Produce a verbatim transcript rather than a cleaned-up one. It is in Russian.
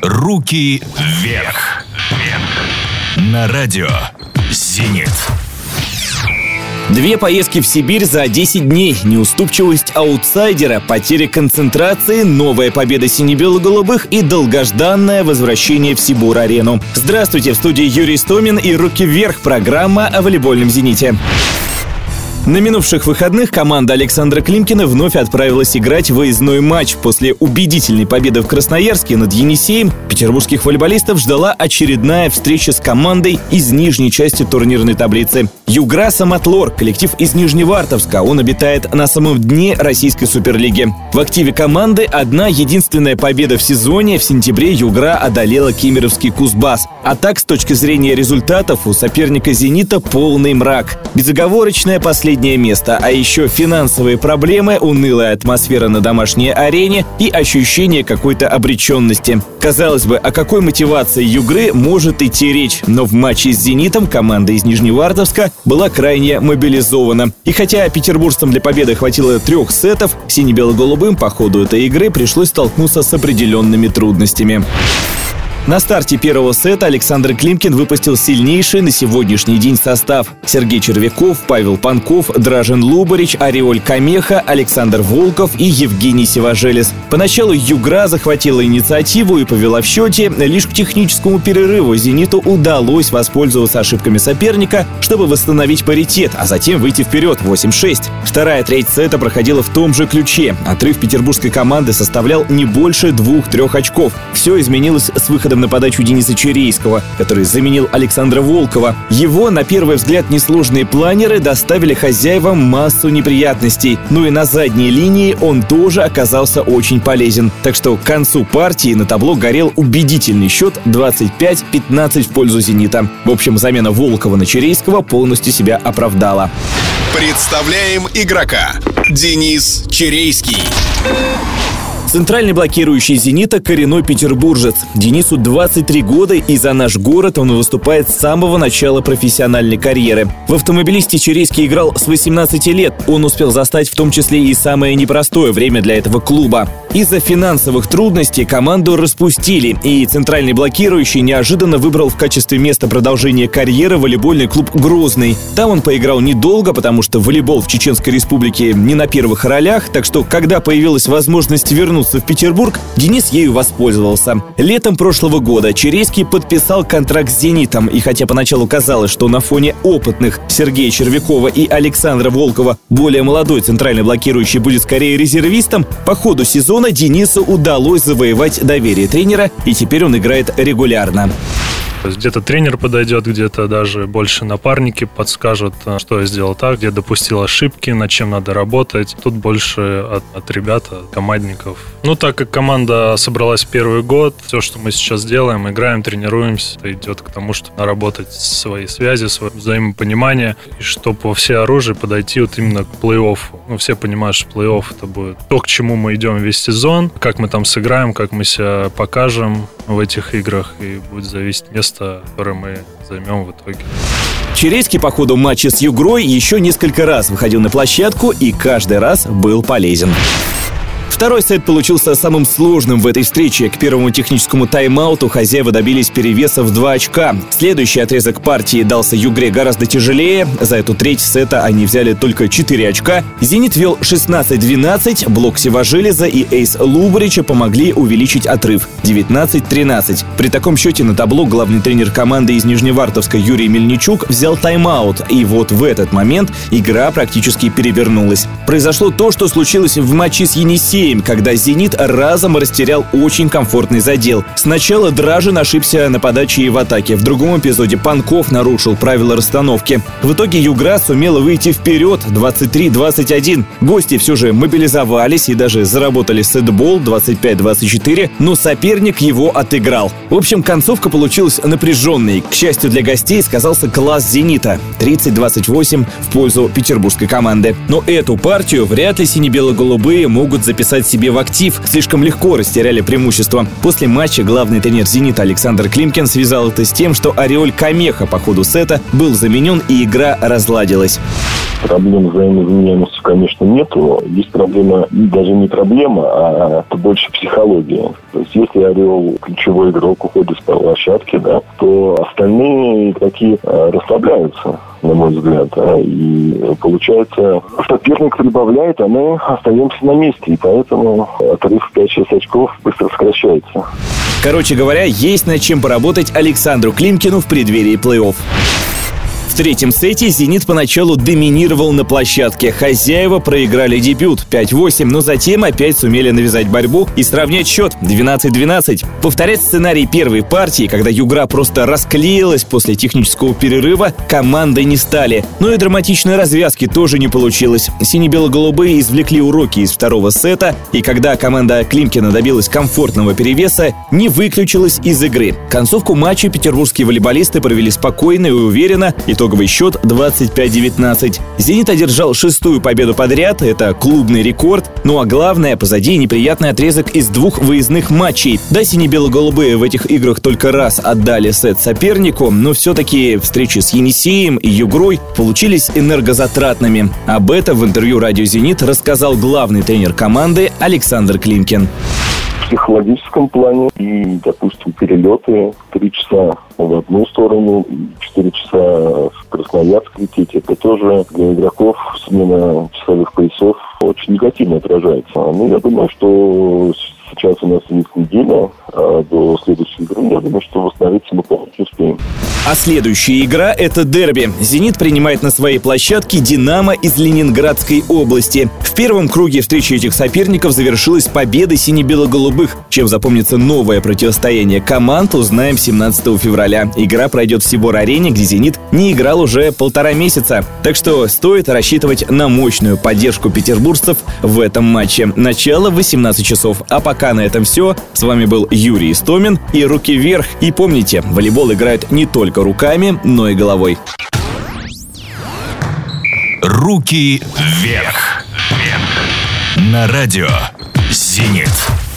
Руки вверх. На радио «Зенит». Две поездки в Сибирь за десять дней, неуступчивость аутсайдера, потеря концентрации, новая победа сине-бело-голубых и долгожданное возвращение в Сибур-арену. Здравствуйте, в студии Юрий Истомин и «Руки вверх» — программа о волейбольном «Зените». На минувших выходных команда Александра Климкина вновь отправилась играть в выездной матч. После убедительной победы в Красноярске над Енисеем петербургских волейболистов ждала очередная встреча с командой из нижней части турнирной таблицы. Югра Самотлор, коллектив из Нижневартовска. Он обитает на самом дне российской суперлиги. В активе команды одна единственная победа в сезоне. В сентябре Югра одолела кемеровский Кузбасс. А так, с точки зрения результатов, у соперника «Зенита» полный мрак. Безоговорочное последнее место, а еще финансовые проблемы, унылая атмосфера на домашней арене и ощущение какой-то обреченности. Казалось бы, о какой мотивации Югры может идти речь, но в матче с «Зенитом» команда из Нижневартовска была крайне мобилизована. И хотя петербуржцам для победы хватило трех сетов, сине-бело-голубым по ходу этой игры пришлось столкнуться с определенными трудностями. На старте первого сета Александр Климкин выпустил сильнейший на сегодняшний день состав. Сергей Червяков, Павел Панков, Дражен Лубарич, Ариоль Камеха, Александр Волков и Евгений Сиважелис. Поначалу Югра захватила инициативу и повела в счете. Лишь к техническому перерыву «Зениту» удалось воспользоваться ошибками соперника, чтобы восстановить паритет, а затем выйти вперед восемь шесть. Вторая треть сета проходила в том же ключе. Отрыв петербургской команды составлял не больше двух-трех очков. Все изменилось с выходом на подачу Дениса Чирейского, который заменил Александра Волкова. Его, на первый взгляд, несложные планеры доставили хозяевам массу неприятностей. Ну и на задней линии он тоже оказался очень полезен. Так что к концу партии на табло горел убедительный счет двадцать пять пятнадцать в пользу «Зенита». В общем, замена Волкова на Чирейского полностью себя оправдала. Представляем игрока. Денис Чирейский. Центральный блокирующий «Зенита» — коренной петербуржец. Денису двадцать три года, и за наш город он выступает с самого начала профессиональной карьеры. В автомобилисте Чирейский играл с восемнадцати лет. Он успел застать в том числе и самое непростое время для этого клуба. Из-за финансовых трудностей команду распустили, и центральный блокирующий неожиданно выбрал в качестве места продолжения карьеры волейбольный клуб «Грозный». Там он поиграл недолго, потому что волейбол в Чеченской Республике не на первых ролях, так что, когда появилась возможность вернуться в Петербург, Денис ею воспользовался. Летом прошлого года Чирейский подписал контракт с «Зенитом», и хотя поначалу казалось, что на фоне опытных Сергея Червякова и Александра Волкова более молодой центральный блокирующий будет скорее резервистом, по ходу сезона Денису удалось завоевать доверие тренера, и теперь он играет регулярно. То есть где-то тренер подойдет, где-то даже больше напарники подскажут, что я сделал так, где допустил ошибки, над чем надо работать. Тут больше от, от ребят, от командников. Ну, так как команда собралась первый год, все, что мы сейчас делаем, играем, тренируемся, это идет к тому, чтобы наработать свои связи, свое взаимопонимание, и чтобы во все оружие подойти вот именно к плей-оффу. Ну, все понимают, что плей-офф — это будет то, к чему мы идем весь сезон, как мы там сыграем, как мы себя покажем в этих играх, и будет зависеть место, который мы займем в итоге. Чирейский по ходу матча с Югрой еще несколько раз выходил на площадку и каждый раз был полезен. Второй сет получился самым сложным в этой встрече. К первому техническому тайм-ауту хозяева добились перевеса в два очка. Следующий отрезок партии дался Югре гораздо тяжелее. За эту треть сета они взяли только четыре очка. «Зенит» вел шестнадцать двенадцать. Блок Сиважелеза и эйс Лубарича помогли увеличить отрыв — девятнадцать тринадцать. При таком счете на табло главный тренер команды из Нижневартовска Юрий Мельничук взял тайм-аут. И вот в этот момент игра практически перевернулась. Произошло то, что случилось в матче с Енисеем, когда «Зенит» разом растерял очень комфортный задел. Сначала Дражен ошибся на подаче и в атаке. В другом эпизоде Панков нарушил правила расстановки. В итоге Югра сумела выйти вперед двадцать три двадцать один. Гости все же мобилизовались и даже заработали сетбол двадцать пять двадцать четыре, но соперник его отыграл. В общем, концовка получилась напряженной. К счастью для гостей, сказался класс «Зенита» — тридцать двадцать восемь в пользу петербургской команды. Но эту партию вряд ли сине-бело-голубые могут записать записать себе в актив. Слишком легко растеряли преимущество. После матча главный тренер «Зенита» Александр Климкин связал это с тем, что Ариоль Камеха по ходу сета был заменен и игра разладилась. Проблем взаимозаменяемости, конечно, нету. Есть проблема, даже не проблема, а это больше психология. То есть, если Орел, ключевой игрок, уходит с площадки, да, то остальные игроки э, расслабляются, на мой взгляд. Да, и получается, соперник прибавляет, а мы остаемся на месте. И поэтому отрыв в пять-шесть очков быстро сокращается. Короче говоря, есть над чем поработать Александру Климкину в преддверии плей-офф. В третьем сете «Зенит» поначалу доминировал на площадке. Хозяева проиграли дебют пять восемь, но затем опять сумели навязать борьбу и сравнять счет двенадцать двенадцать. Повторять сценарий первой партии, когда «Югра» просто расклеилась после технического перерыва, команды не стали. Но и драматичной развязки тоже не получилось. Сине-бело-голубые извлекли уроки из второго сета, и когда команда Климкина добилась комфортного перевеса, не выключилась из игры. Концовку матча петербургские волейболисты провели спокойно и уверенно. Итоговый счет двадцать пять девятнадцать. «Зенит» одержал шестую победу подряд, это клубный рекорд. Ну а главное, позади неприятный отрезок из двух выездных матчей. Да, сине-бело-голубые в этих играх только раз отдали сет сопернику, но все-таки встречи с Енисеем и Югрой получились энергозатратными. Об этом в интервью радио «Зенит» рассказал главный тренер команды Александр Климкин. В психологическом плане и, допустим, перелеты три часа в одну сторону, четыре часа в Красноярск лететь, это тоже для игроков смена часовых поясов очень негативно отражается. Ну, я думаю, что сейчас у нас есть неделя, а до следующей игры, я думаю, что восстановиться мы полностью успеем. А следующая игра – это дерби. «Зенит» принимает на своей площадке «Динамо» из Ленинградской области. В первом круге встречи этих соперников завершилась победой сине-бело-голубых. Чем запомнится новое противостояние команд, узнаем семнадцатого февраля. Игра пройдет в Сибор-арене, где «Зенит» не играл уже полтора месяца. Так что стоит рассчитывать на мощную поддержку петербуржцев в этом матче. Начало в восемнадцать часов. А пока на этом все. С вами был Юрий Истомин и «Руки вверх». И помните, волейбол играют не только руками, но и головой. Руки вверх. На радио «Зенит».